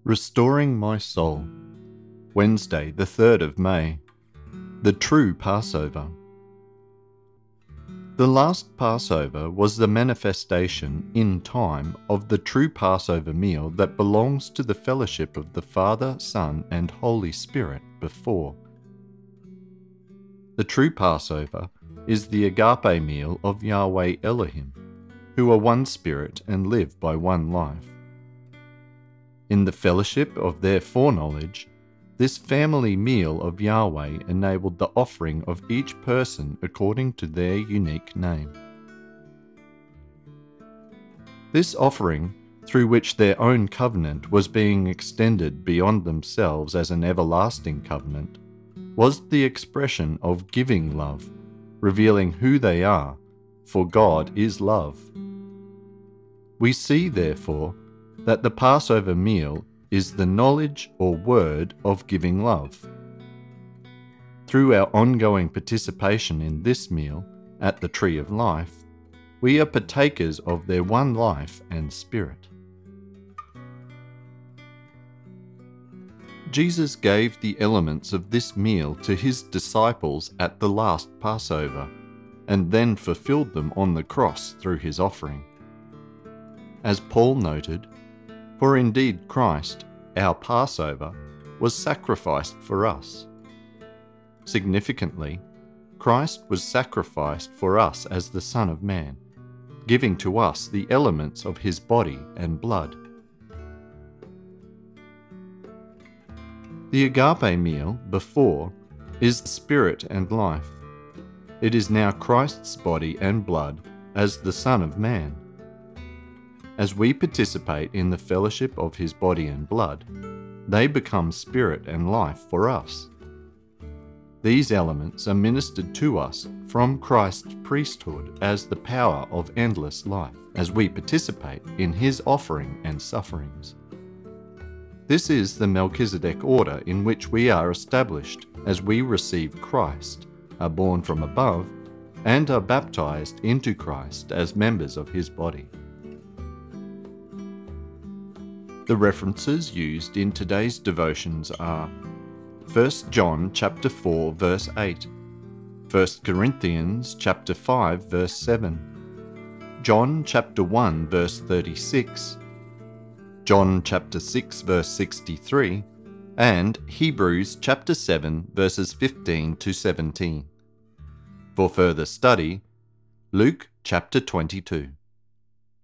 Restoring My Soul. Wednesday, the 3rd of May. The True Passover. The last Passover was the manifestation in time of the true Passover meal that belongs to the fellowship of the Father, Son, and Holy Spirit before. The true Passover is the agape meal of Yahweh Elohim, who are one spirit and live by one life. In the fellowship of their foreknowledge, this family meal of Yahweh enabled the offering of each person according to their unique name. This offering, through which their own covenant was being extended beyond themselves as an everlasting covenant, was the expression of giving love, revealing who they are, for God is love. We see, therefore, that the Passover meal is the knowledge or word of giving love. Through our ongoing participation in this meal at the Tree of Life, we are partakers of their one life and spirit. Jesus gave the elements of this meal to his disciples at the last Passover, and then fulfilled them on the cross through his offering. As Paul noted, "For indeed Christ, our Passover, was sacrificed for us." Significantly, Christ was sacrificed for us as the Son of Man, giving to us the elements of his body and blood. The agape meal before is spirit and life. It is now Christ's body and blood as the Son of Man. As we participate in the fellowship of his body and blood, they become spirit and life for us. These elements are ministered to us from Christ's priesthood as the power of endless life, as we participate in his offering and sufferings. This is the Melchizedek order in which we are established as we receive Christ, are born from above, and are baptized into Christ as members of his body. The references used in today's devotions are 1 John chapter 4 verse 8, 1 Corinthians chapter 5 verse 7, John chapter 1 verse 36, John chapter 6 verse 63, and Hebrews chapter 7 verses 15 to 17. For further study, Luke chapter 22.